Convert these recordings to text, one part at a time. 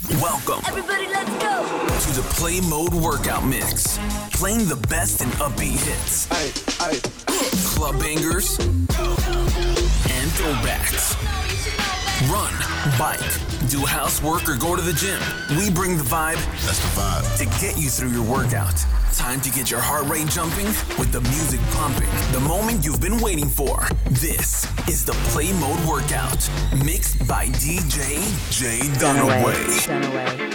Welcome. Everybody, let's go. To the Play Mode Workout Mix. Playing the best in upbeat hits. Club bangers. And throwbacks. Run, bike, do housework, or go to the gym. We bring the vibe. That's the vibe. To get you through your workout. Time to get your heart rate jumping with the music pumping. The moment you've been waiting for. This is the Play Mode Workout. Mixed by DJ Jay Dunaway. Dunaway.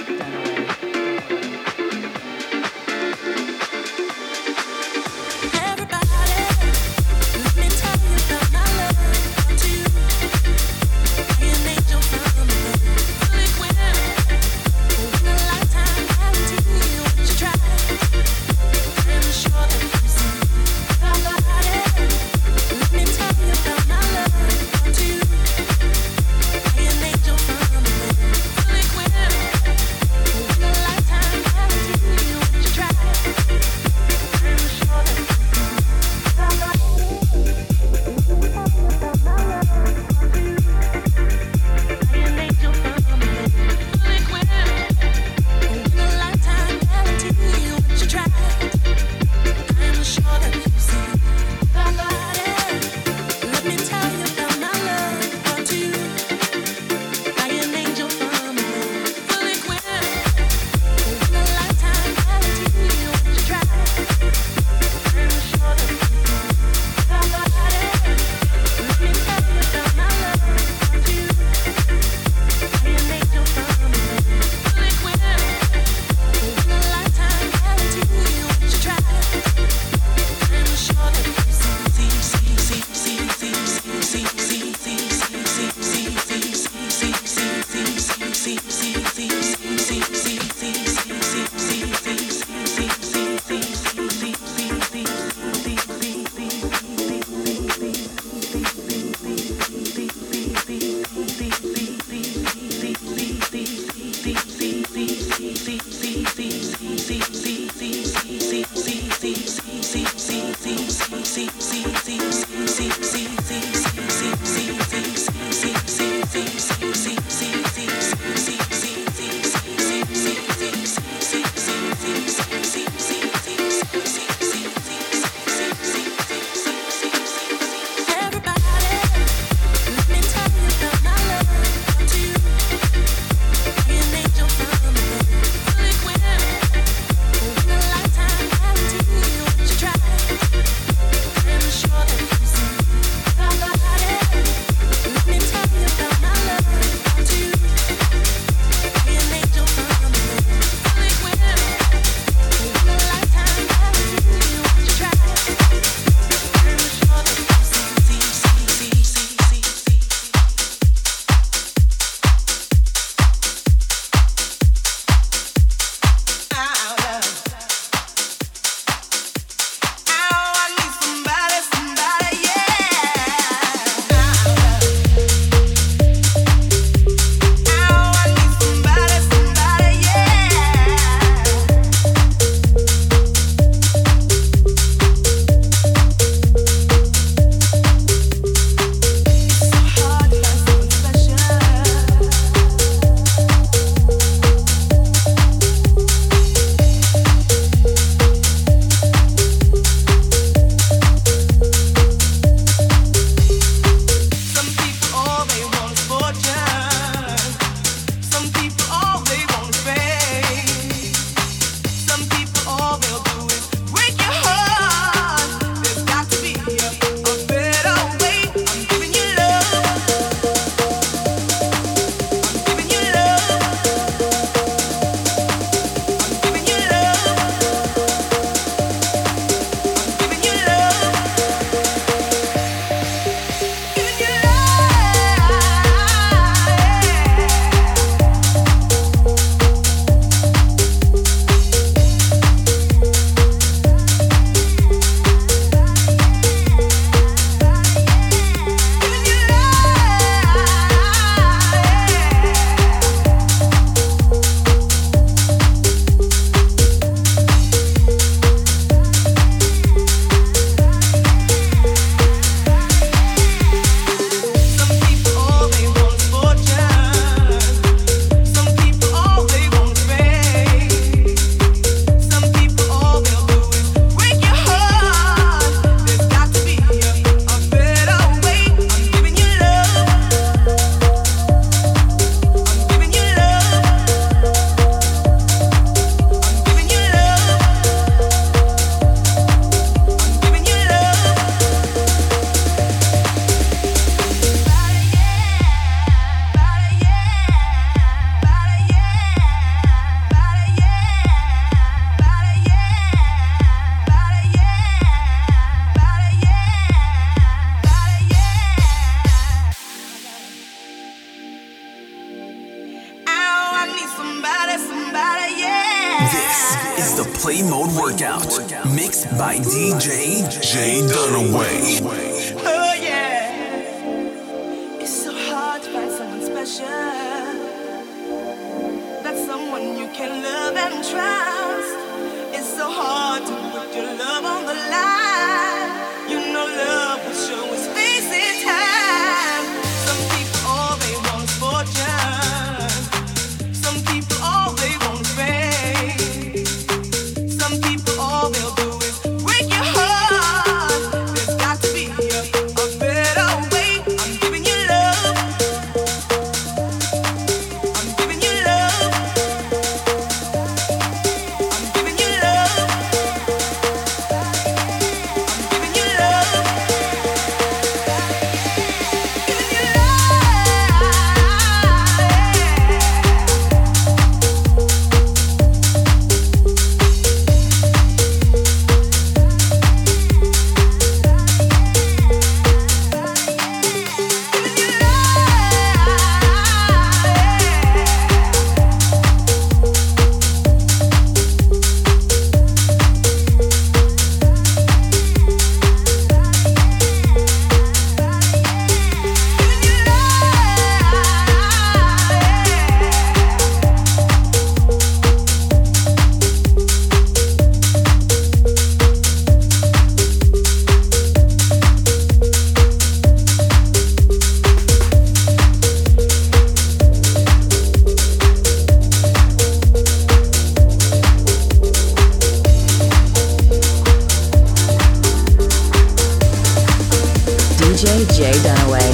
This is the Play Mode Workout, mixed by DJ Jay Dunaway. Oh yeah, it's so hard to find someone special. That's someone you can love and trust. It's so hard to put your love on the line. You know love will show its face in time. Some people all they want is fortune. Some people all they want is fame. Some people all they'll do is break your heart. There's got to be a better way. I'm giving you love. I'm giving you love. I'm giving you love. I'm giving you love. Giving you love. DJ Jay Dunaway.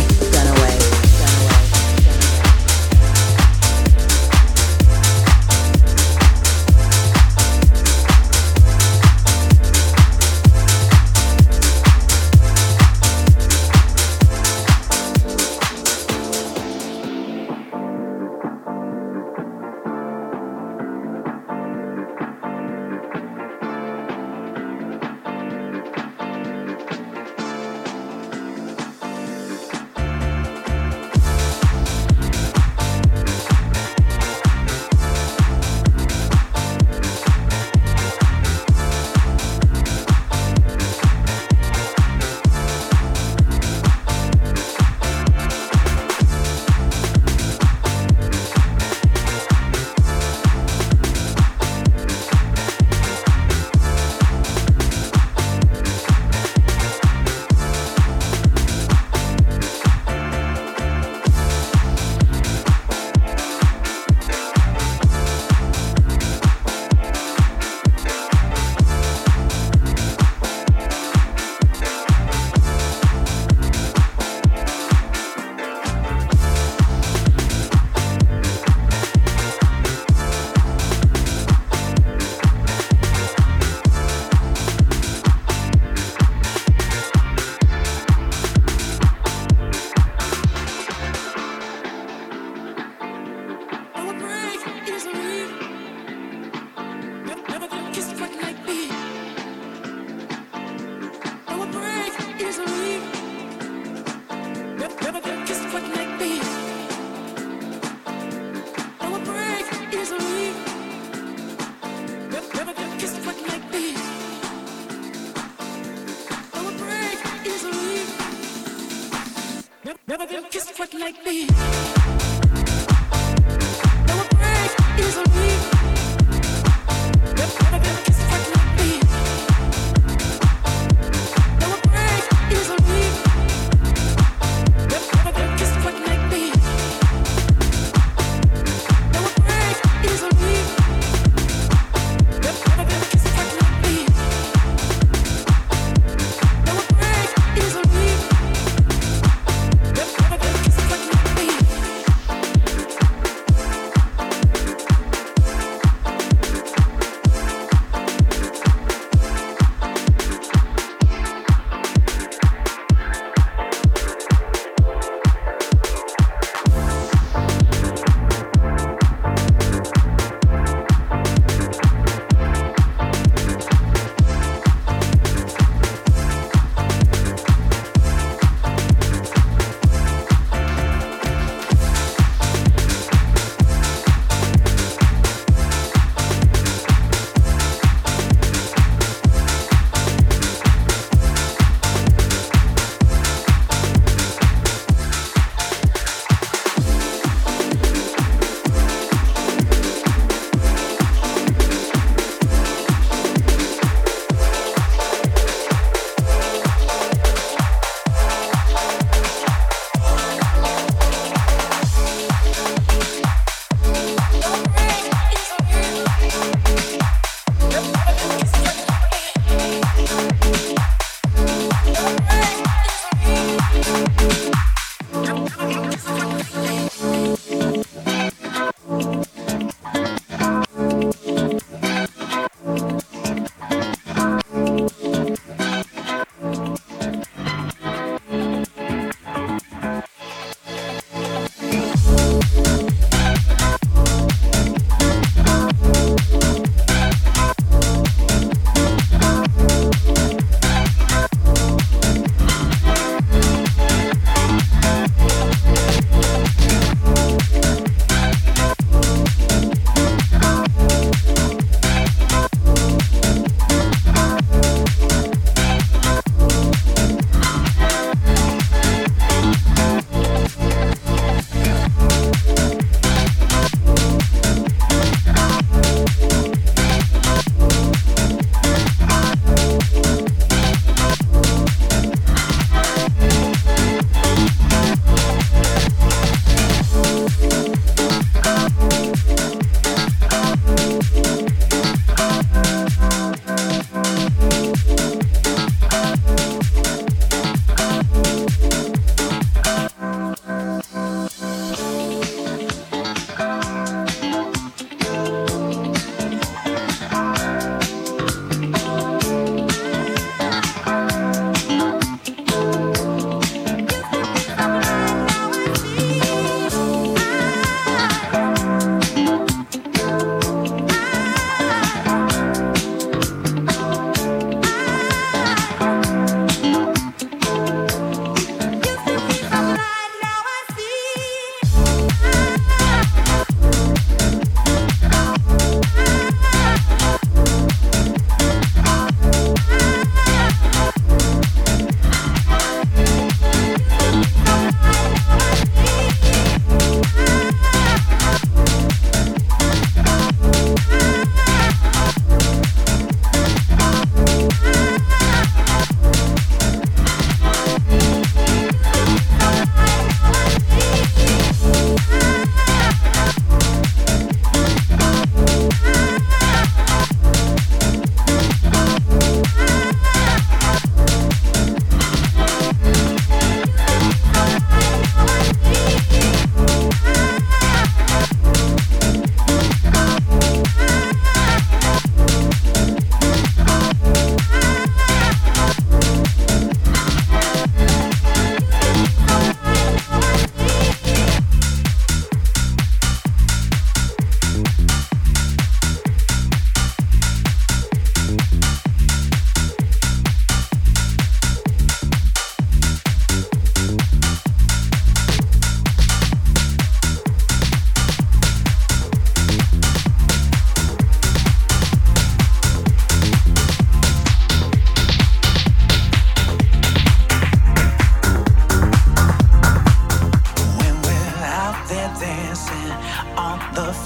Never been kissed quite like me. No one break easily. Never been kissed quite like me. No one break easily. Never been kissed quite like me. No one break easily. Never been kissed quite like me. No one break easily. Never been kissed quite like me.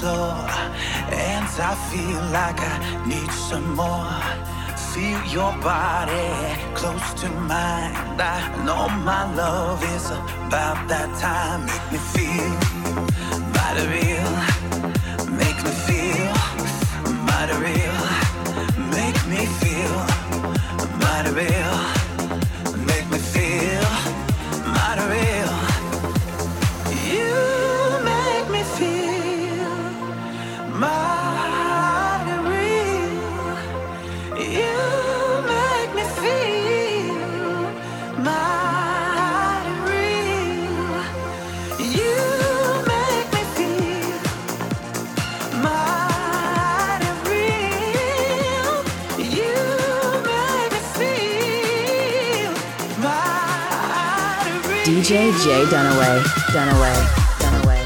floor, and I feel like I need some more. Feel your body close to mine. I know my love is about that time. Make me feel mighty real. Make me feel mighty real. Make me feel mighty real. Make me feel mighty real. You make me feel mighty real. You make me feel mighty real. You make me feel mighty real. You make me feel mighty real. DJ J Dunaway, Dunaway, Dunaway, Dunaway, Dunaway.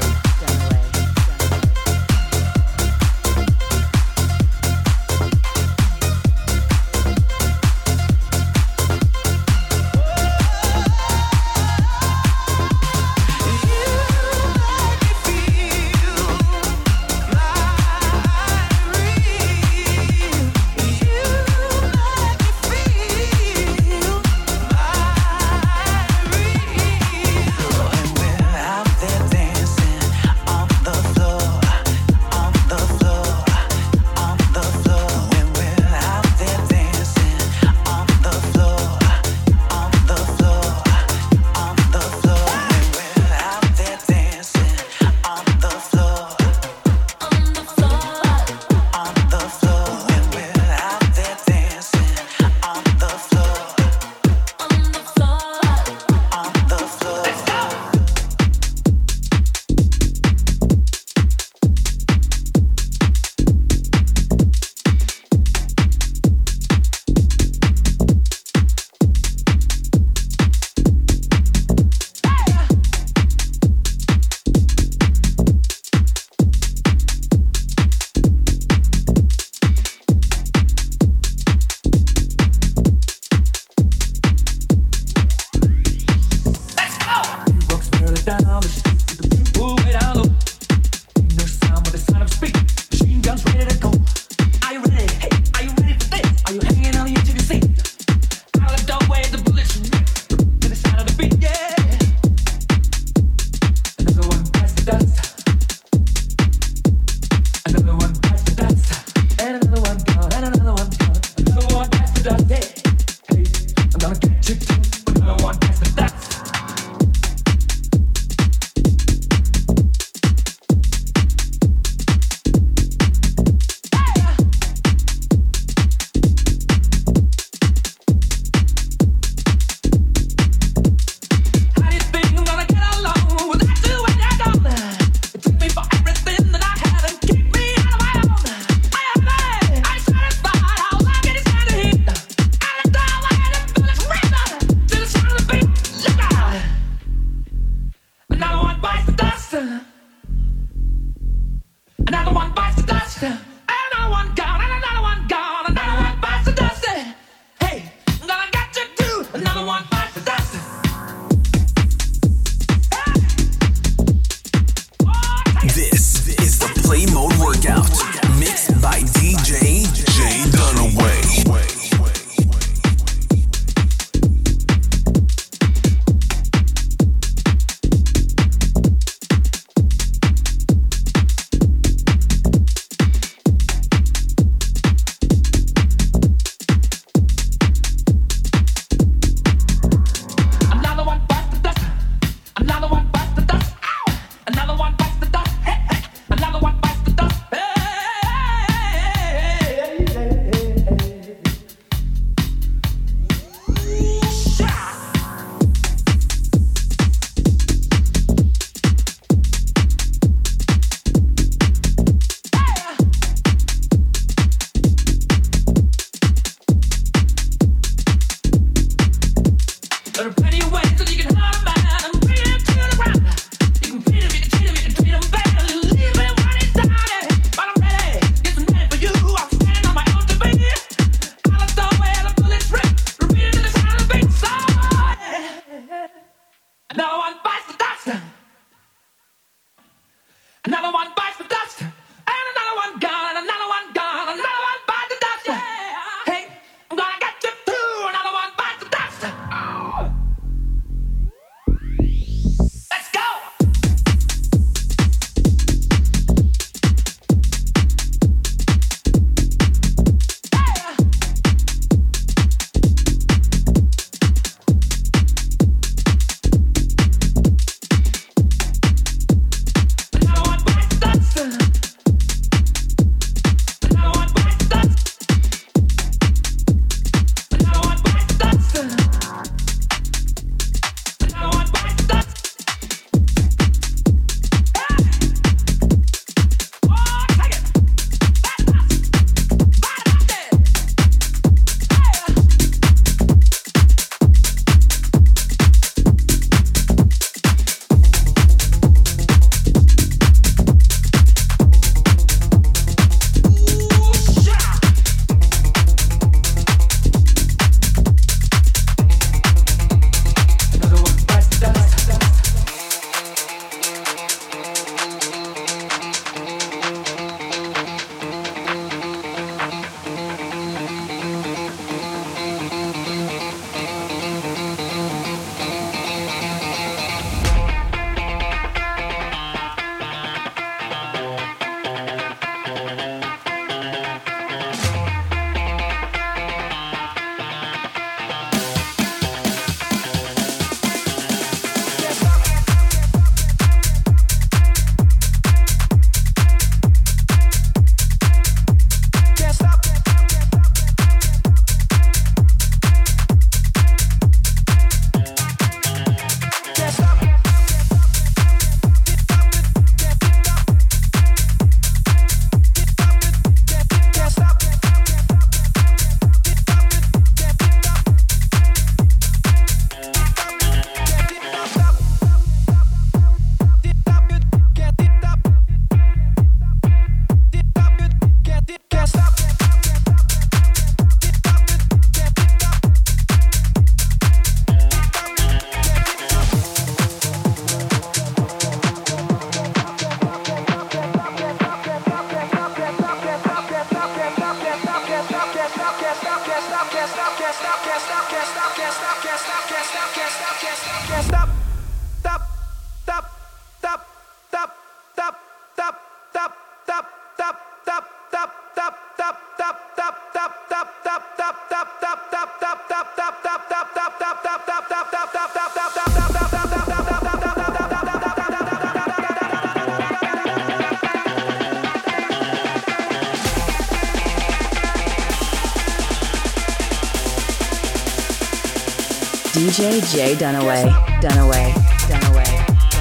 DJ J Dunaway, Dunaway, Dunaway.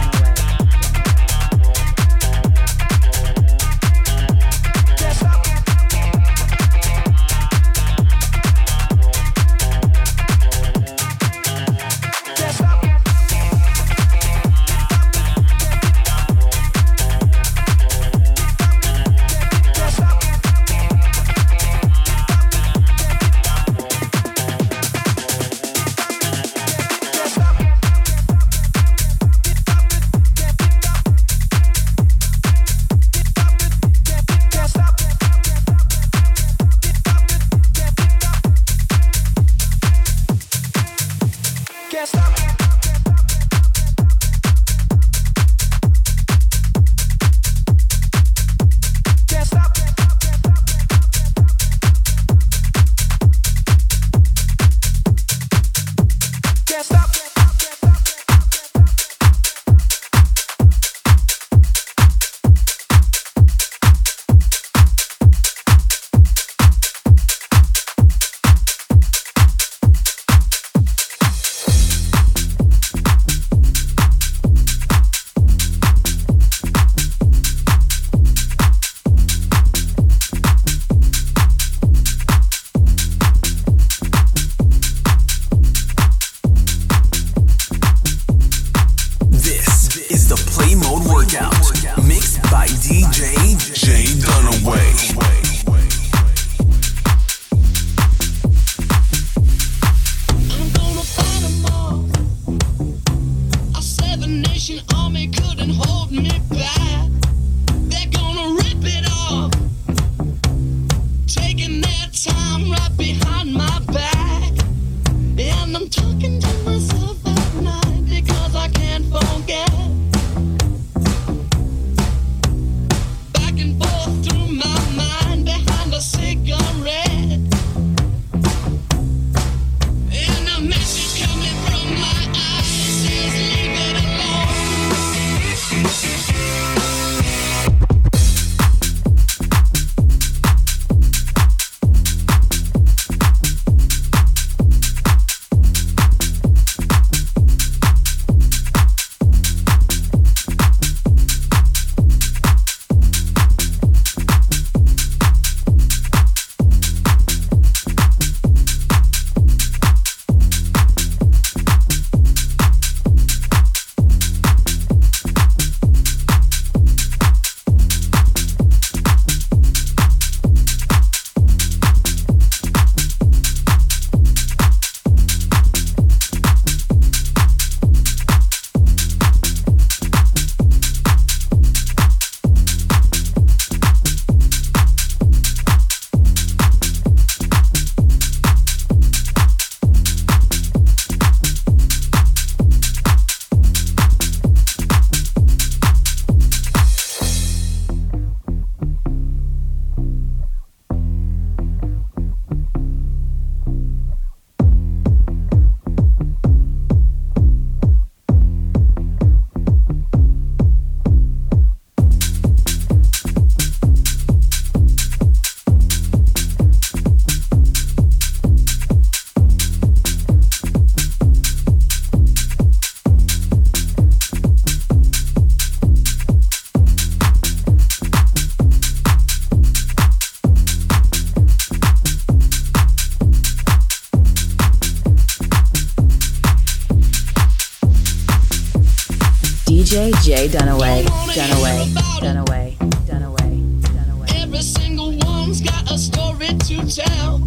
DJ J Dunaway, Dunaway, Dunaway, Dunaway, Dunaway. Every single one's got a story to tell.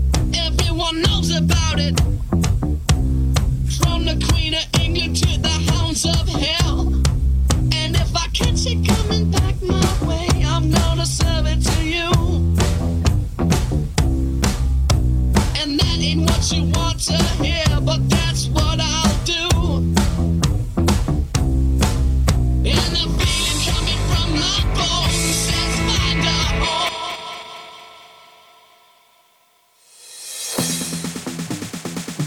Everyone knows about it. From the Queen of England to the hounds of hell. And if I catch it coming back my way, I'm gonna serve it to you. And that ain't what you want to hear, but that's what I'll do. And the feeling coming from my bones says find a home.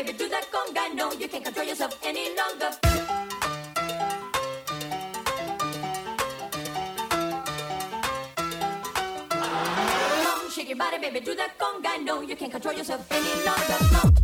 baby, do that conga. No, you can't control yourself any longer. Come, shake your body, baby, do that conga. No, you can't control yourself any longer. Come.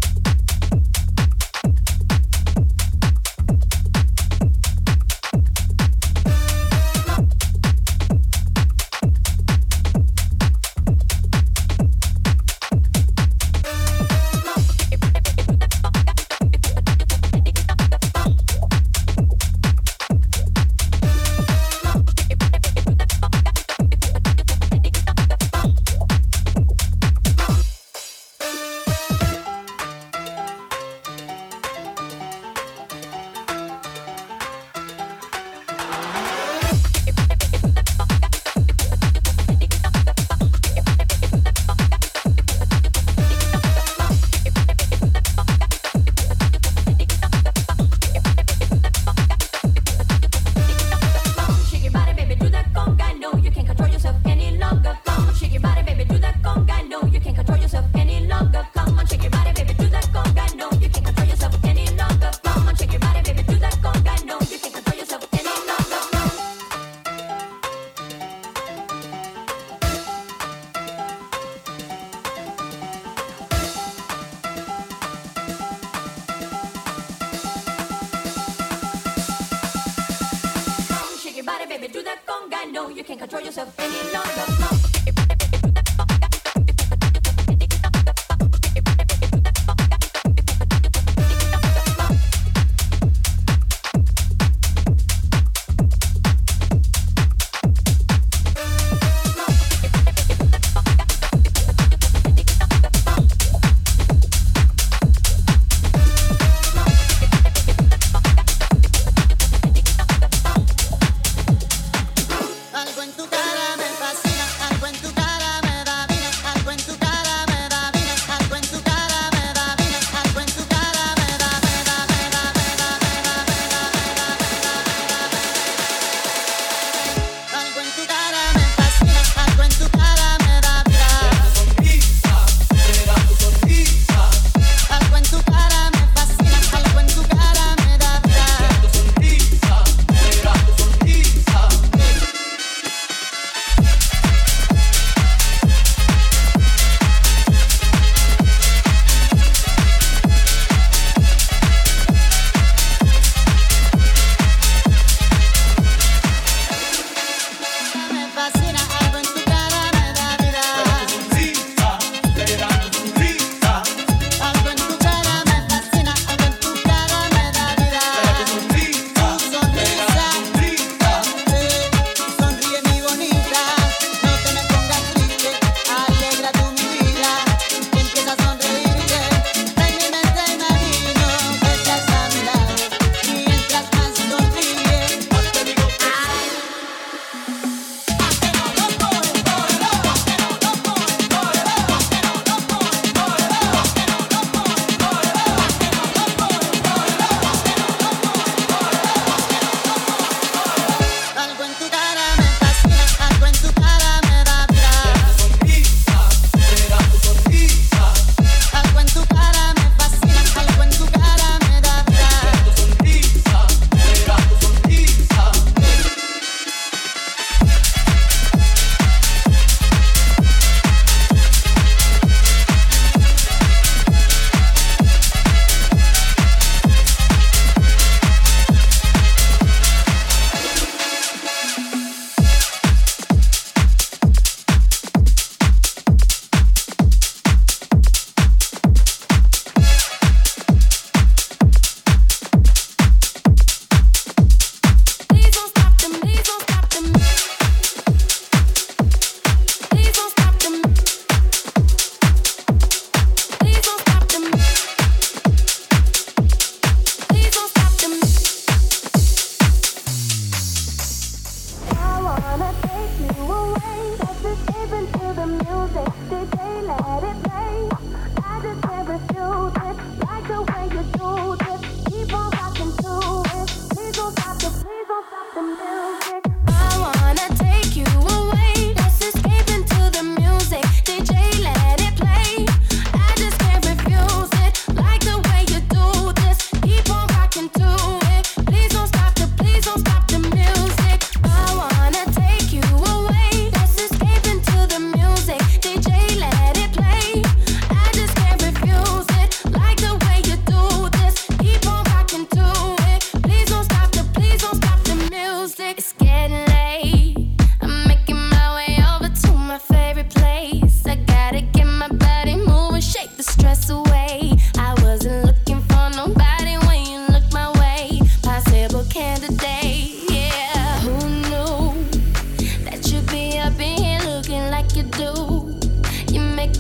Like the way you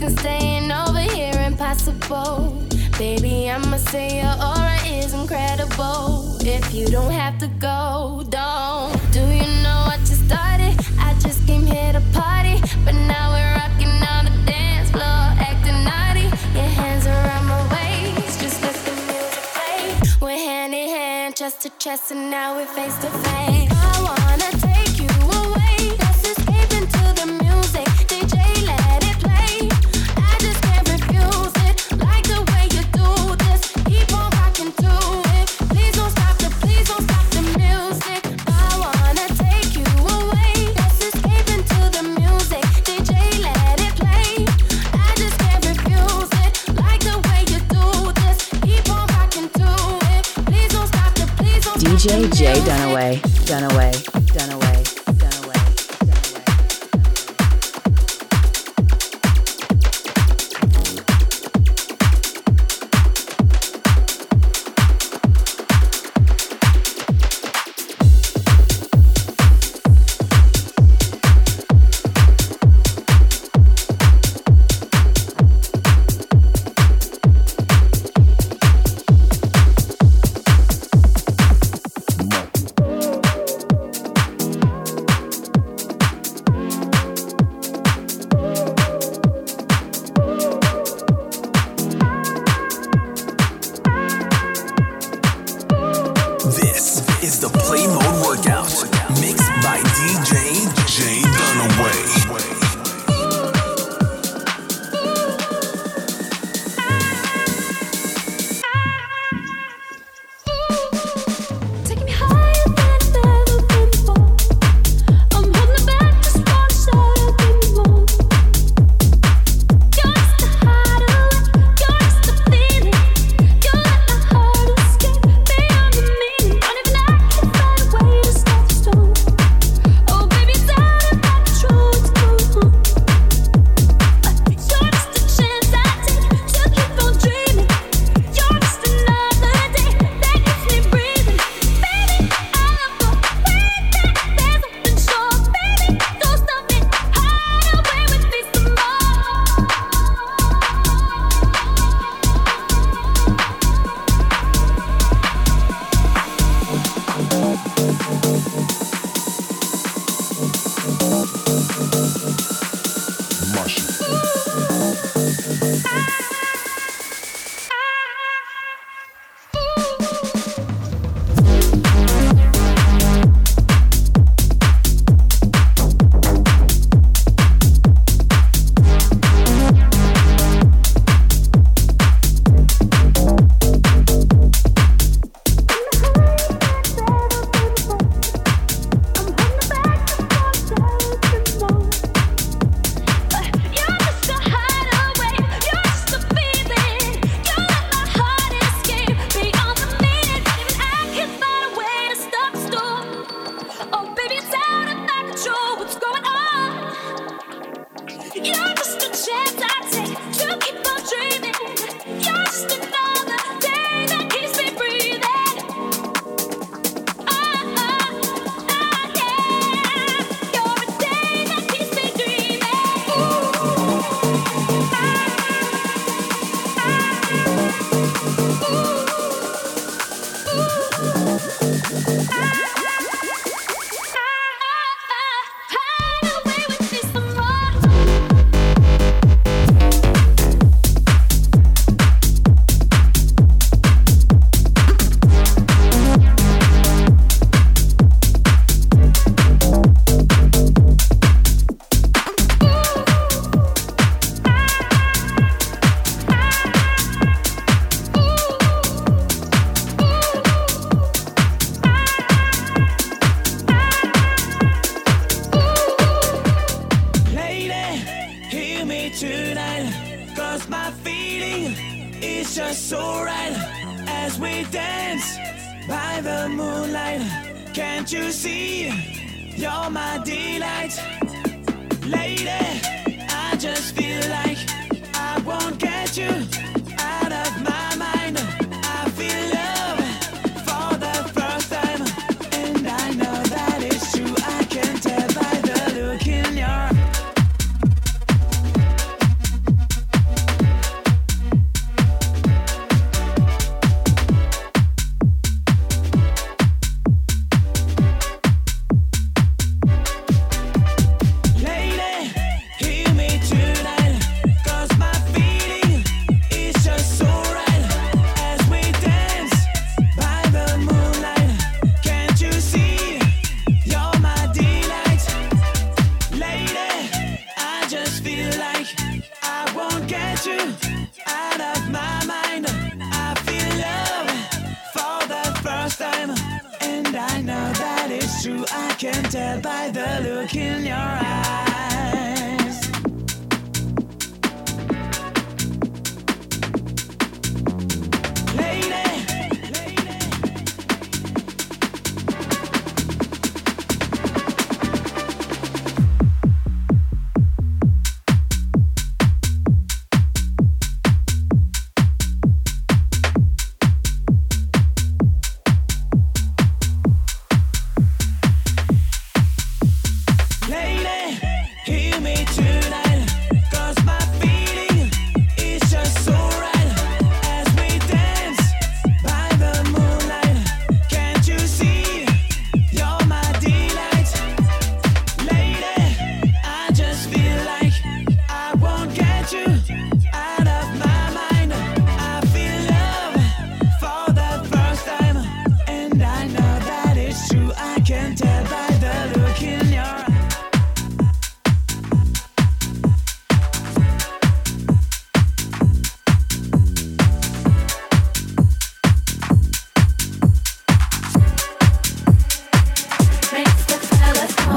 reason staying over here impossible. Baby, I'ma say your aura is incredible. If you don't have to go, don't. Do you know what you started? I just came here to party, but now we're rocking on the dance floor, acting naughty. Your hands around my waist, just let the music play. We're hand in hand, chest to chest, and now we're face to face. I wanna take you away, let's escape into the music. DJ, let it play. I just can't refuse it. Like the way you do this, keep on rocking to it. Please don't stop the music. I wanna take you away, let's escape into the music. DJ, let it play. I just can't refuse it. Like the way you do this, keep on rocking to it. Please don't stop the DJ J Dunaway, Dunaway, Dunaway. out of my mind. I feel love for the first time, and I know that it's true. I can tell by the look in your eyes. Lady, hear me tonight, 'cause my feeling is just so right. As we dance by the moonlight, can't you see you're my delight? Lady, I just feel like I won't get you out of my mind. I feel love for the first time, and I know that it's true. I can tell by the look in your eyes. Makes the fellas go.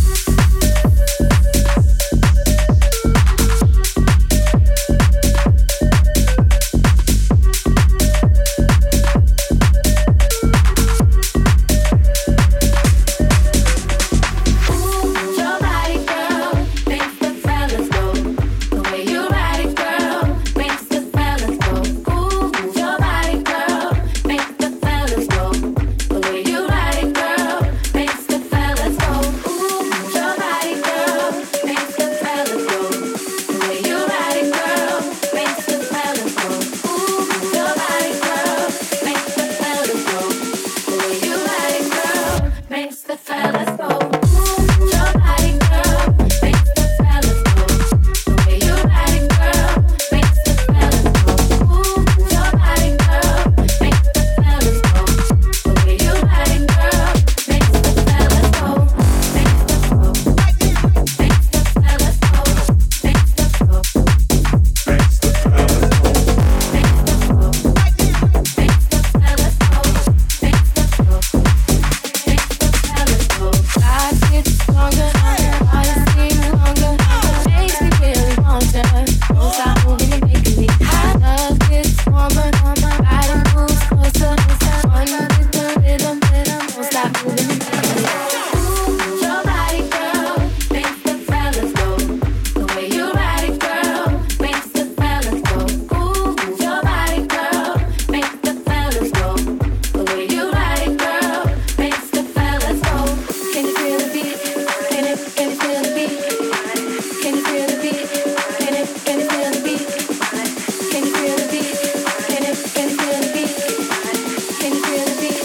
Your body, girl, makes the fellas go. The way you ride it, girl, makes the fellas go. Ooh, your body, girl, makes the fellas go. The way you ride it, girl, makes the fellas go. Ooh, your body, girl, makes the fellas go. The way you ride it, girl, makes the fellas go. Ooh, your body, girl, makes the fellas go. The way you ride it, girl, makes the fellas go. Your body, girl, makes the fellas go. The way you ride it, girl, makes the fellas go. Ooh, your body, girl, makes the fellas go. The way you ride it, girl, makes the fellas go. Makes the go. Makes the fellas go. Makes the go. Makes the fellas go. Makes the go. Makes the fellas go. Makes the go. Makes the fellas go. Life gets stronger, heart seems longer. Makes me really want ya. Won't stop moving and making me hot. Love gets warmer, body moves closer. One with the rhythm, won't stop moving and making me hot. Ooh, your body, girl, makes the fellas go. The way you ride it, girl, makes the fellas go. Ooh, your body, girl, makes the fellas go. The way you ride it, girl, makes the fellas go. Can you feel the beat? Can you feel the beat? Can you feel the beat? Can you feel the beat? Can you feel the beat? Can you feel the beat? Can you feel the beat?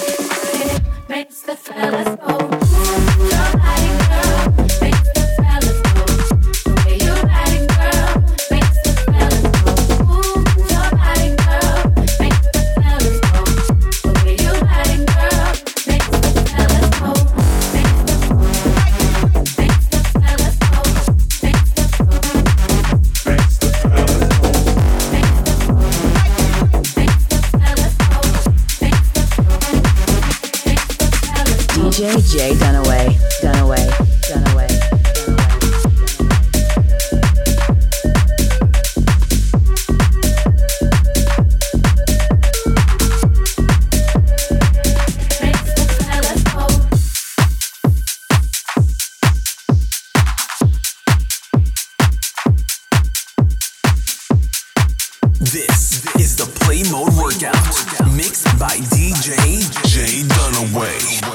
Makes the fellas go. Your body, girl, makes the fellas go. The way you ride it, girl, makes the fellas go. Ooh, your body, girl, makes the fellas go. The way you ride it, girl, makes the fellas go. Makes the go. Makes the fellas go. Makes the go. Makes the fellas go. Makes the go. Makes the fellas go. Makes the go. Makes the fellas go. DJ J Dunaway, Dunaway, Dunaway, Dunaway. Makes the fellas go. This is the Play Mode Workout, mixed by DJ J Dunaway.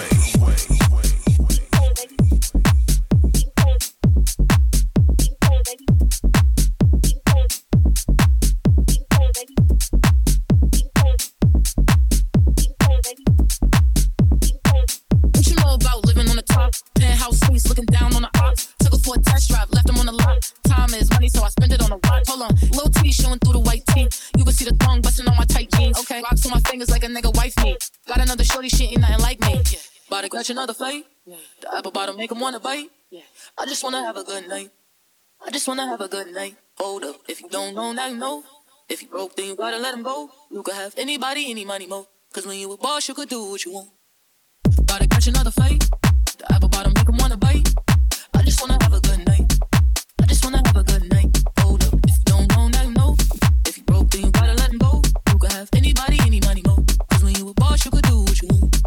What you know about living on the top? Penthouse suites, looking down on the ops. Took her for a test drive, left them on the lot. Time is money, so I spend it on a watch. Hold on, little T showing through the white tee. You can see the thong busting on my tight jeans. Okay, rocks on my fingers like a nigga wife me. Got another shorty, she ain't nothing like me. About to catch another fight. The apple bottom make him wanna bite. I just wanna have a good night. I just wanna have a good night. Hold up, if you don't know, now you know. If you broke, then you gotta let him go. You could have anybody, any money, mo. Cause when you a boss, you could do what you want. Gotta catch another fight. The apple bottom make him wanna bite. I just wanna have a good night. I just wanna have a good night. Hold up, if you don't know, now you know. If you broke, then you gotta let him go. You could have anybody, any money, mo. Cause when you a boss, you could do what you want.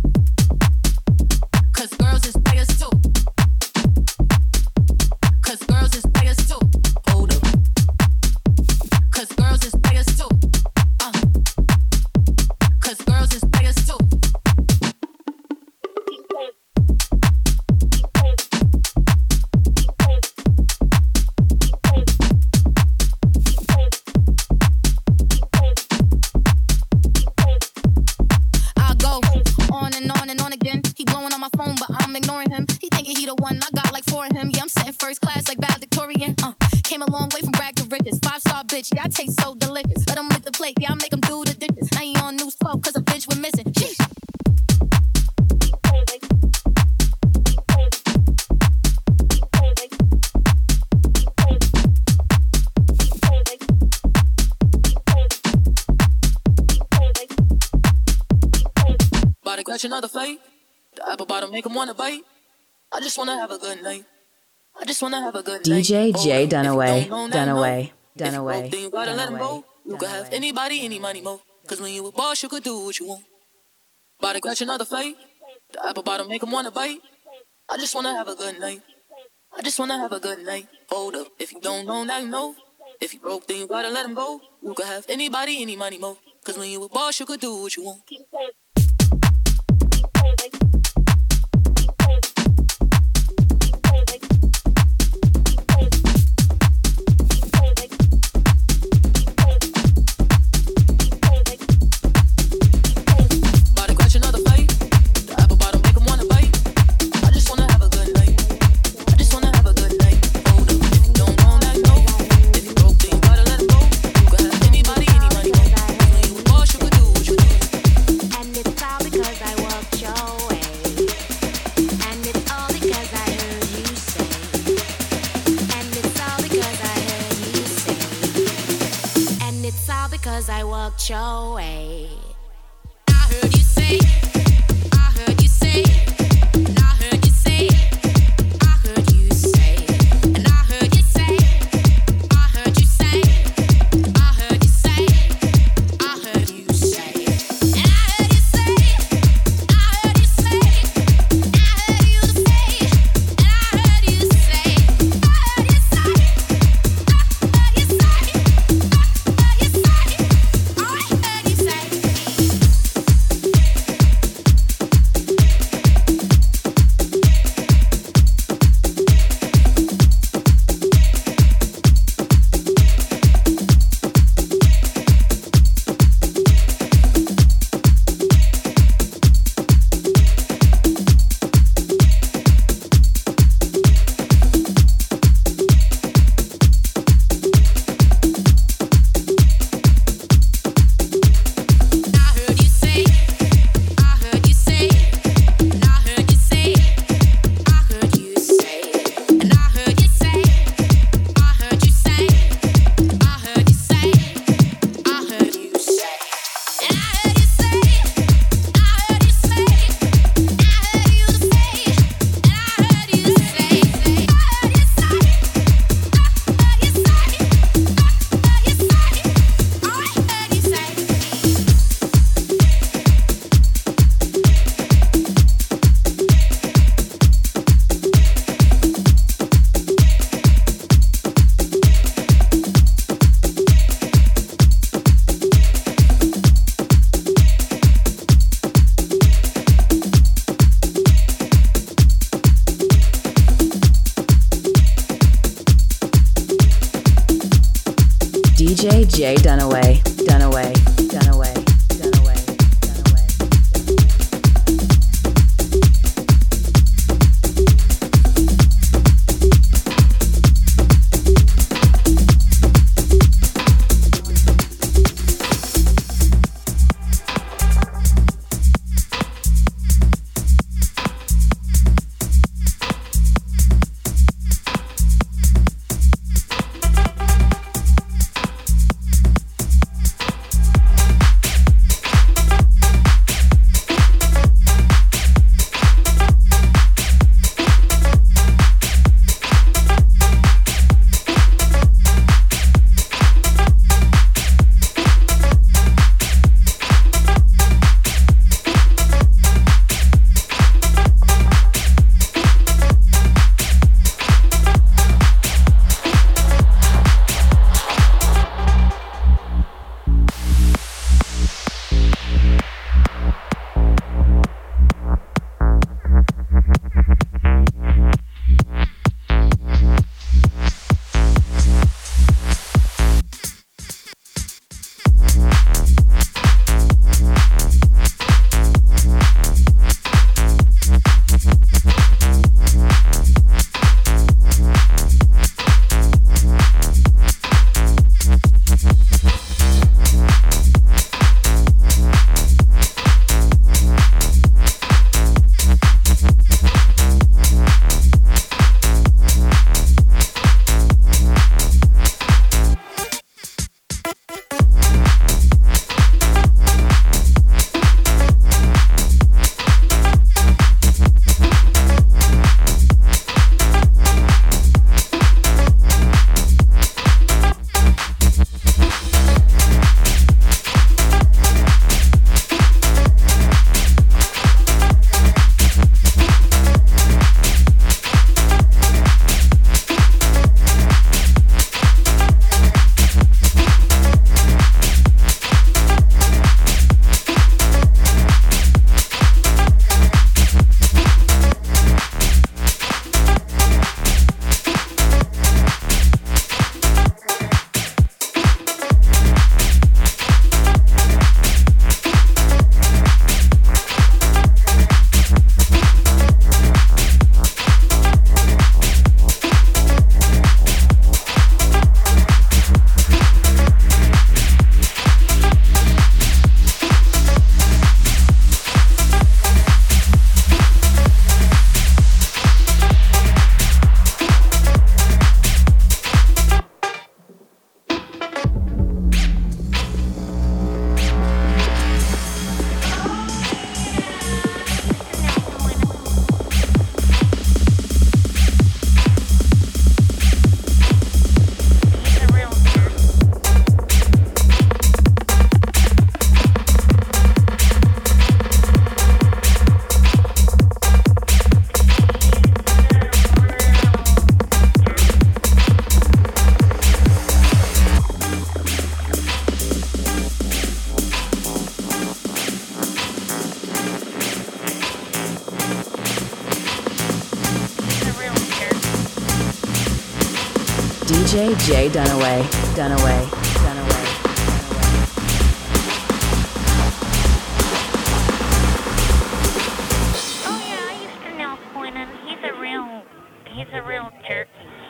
Cause girls is players too. Cause girls is players too. Hold up. Cause girls is players too. Cause girls is players too. I go on and on again. He blowing on my phone, but I'm ignoring him. He thinking he the one, I got like 4 of him. Yeah, I'm sitting first class like valedictorian. Came a long way from brag to riches. 5-star bitch, yeah, I taste so delicious. Let him lick the plate, yeah, I make him do the dishes. Now he on news 12 cause a bitch went missing. Sheesh. About to catch another fight. The apple bottom make him wanna bite. I just wanna have a good night. I just wanna have a good night. DJ J Dunaway, Dunaway. Dunaway, Then you gotta let him go. You could have anybody, any money, mo. Cause when you a boss, you could do what you want. About to catch another fight. The apple bottom make him wanna bite. I just wanna have a good night. I just wanna have a good night. Hold up, if you don't know, now you know. If you broke, then you gotta let him go. You could have anybody, any money, mo. Cause when you a boss, you could do what you want. I walked your way. I heard you say, I heard you say, and I heard you say, I heard you say, and I heard you say, I heard you say, I heard you say, I heard you say, and I heard you say, I heard you say, I heard you say, and I heard you say, I heard you say, I heard you say, I heard you say. DJ J Dunaway, Dunaway, Dunaway, Dunaway, Dunaway. DJ J Dunaway. Dunaway. Dunaway. Oh yeah, I used to know Quentin. He's a real jerk.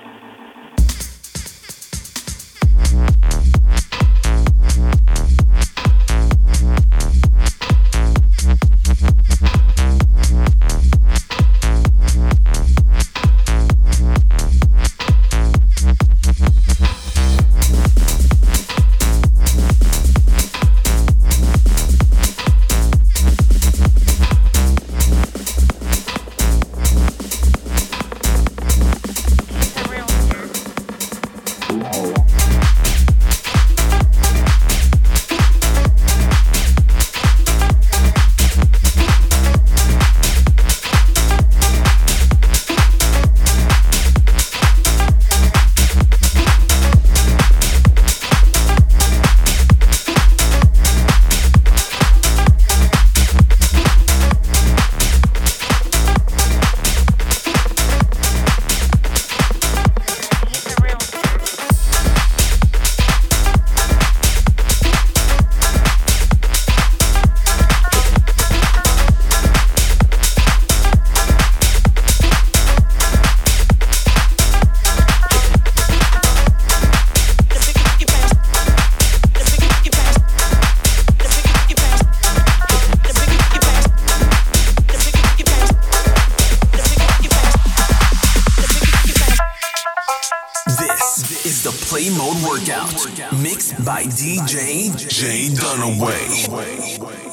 Mixed by DJ J Dunaway.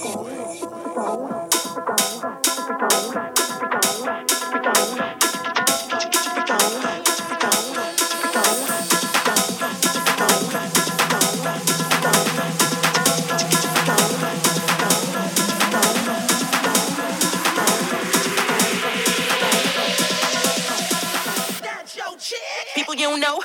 People you know.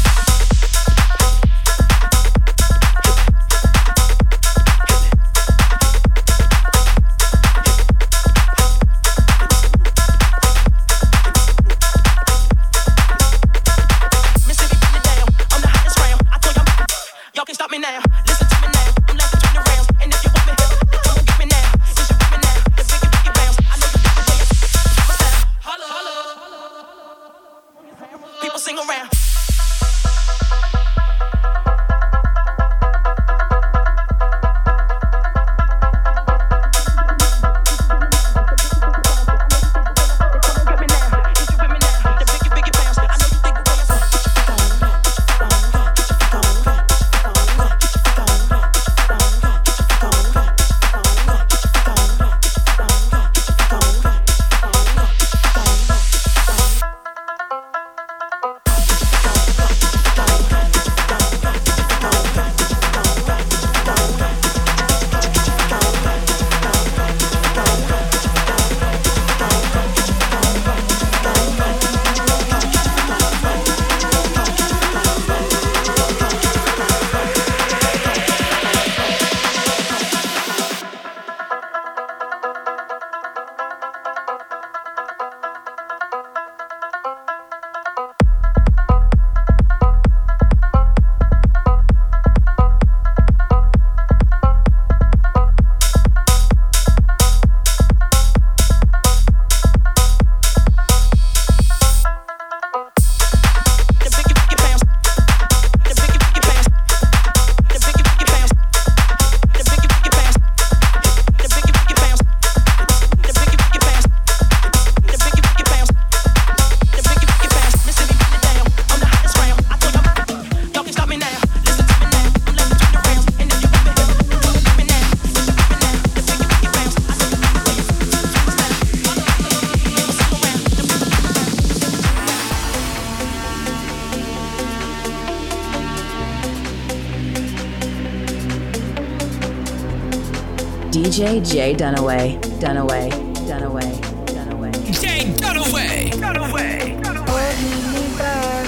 DJ J Dunaway. Dunaway. Dunaway. Dunaway. J Dunaway. Dunaway. Holding me back.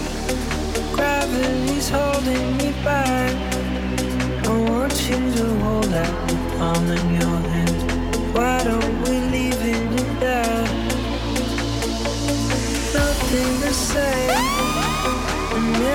Gravity's holding me back. I want you to hold out the palm in your hand. Why don't we leave it at that? Nothing to say. And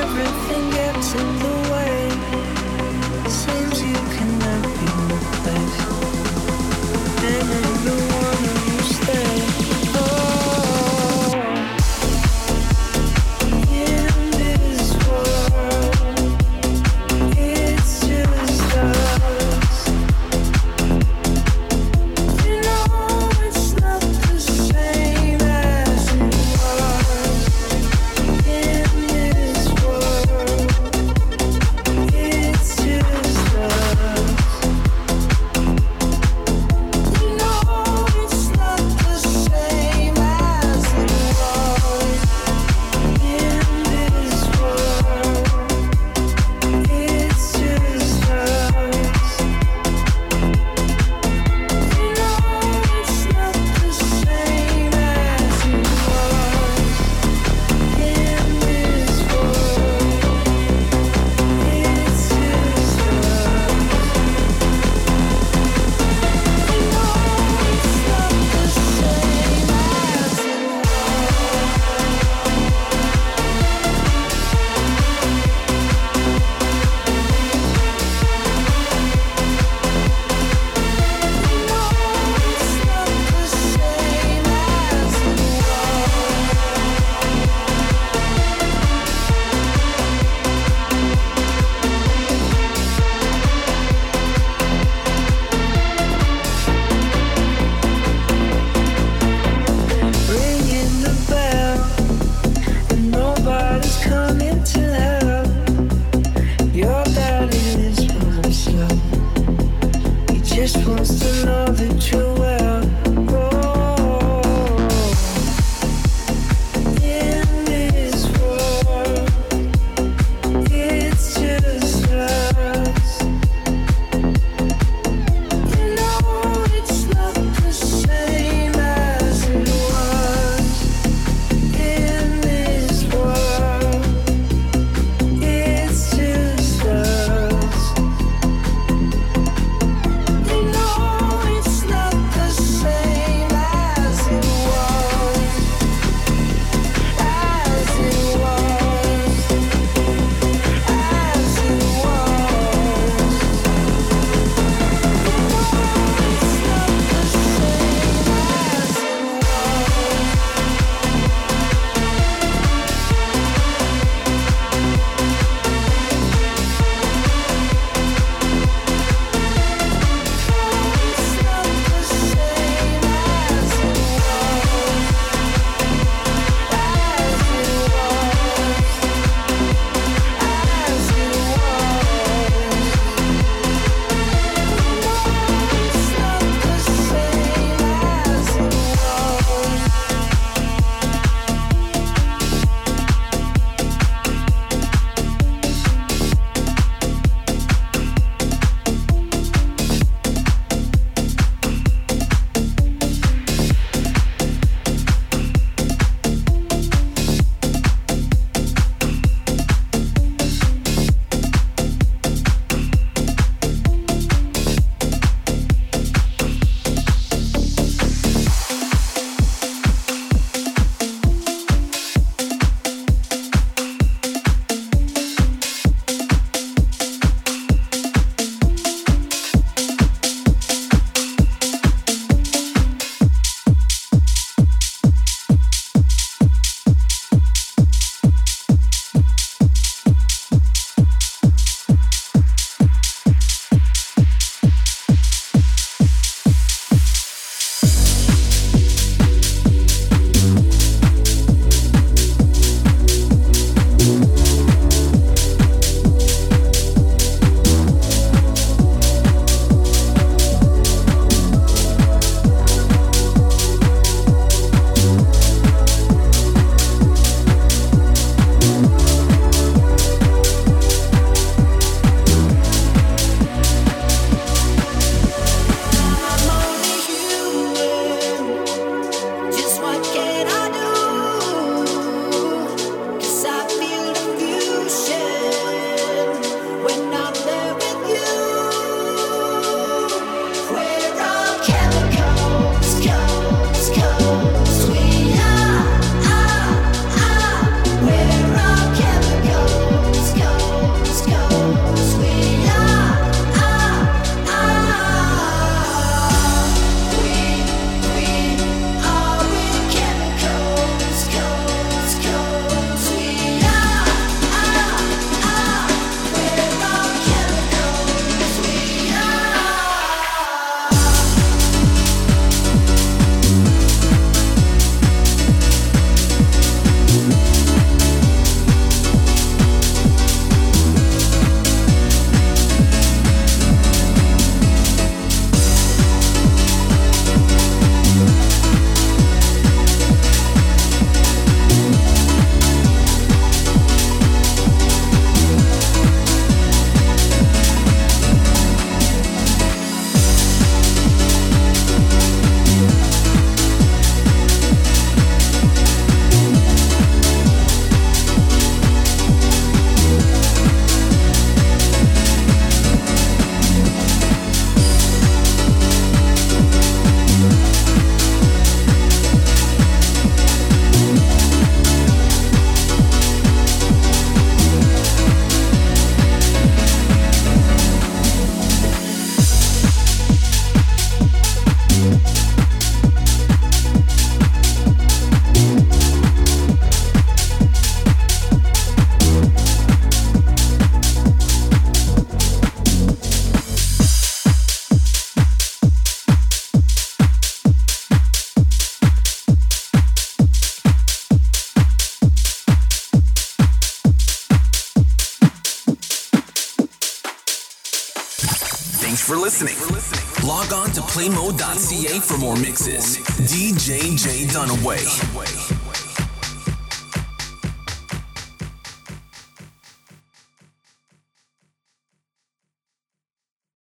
for listening. Log on to playmode.ca for more mixes. DJ J Dunaway.